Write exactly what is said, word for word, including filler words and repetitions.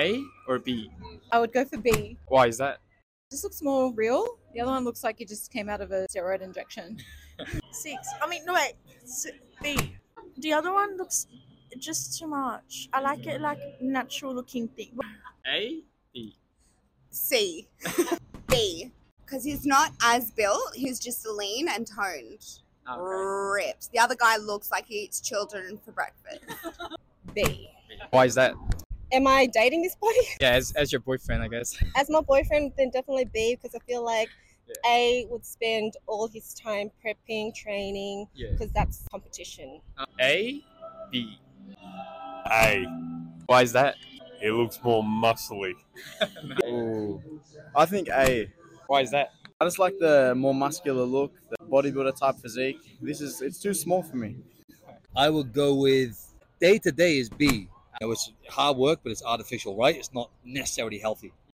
A or B? I would go for B. Why is that? This looks more real. The other one looks like it just came out of a steroid injection. Six. I mean, no wait. S- B. The other one looks just too much. I like it like natural looking thing. A, B. C. B. Because he's not as built, he's just lean and toned. Okay. Ripped. The other guy looks like he eats children for breakfast. B. Why is that? Am I dating this boy? Yeah, as, as your boyfriend, I guess. As my boyfriend, then definitely B, because I feel like Yeah. A would spend all his time prepping, training, Yeah. because that's competition. A, B. A. Why is that? He looks more muscly. Ooh. I think A. Why is that? I just like the more muscular look, the bodybuilder type physique. This is it's too small for me. I would go with day to day is B. You know, it's hard work, but it's artificial, right? It's not necessarily healthy.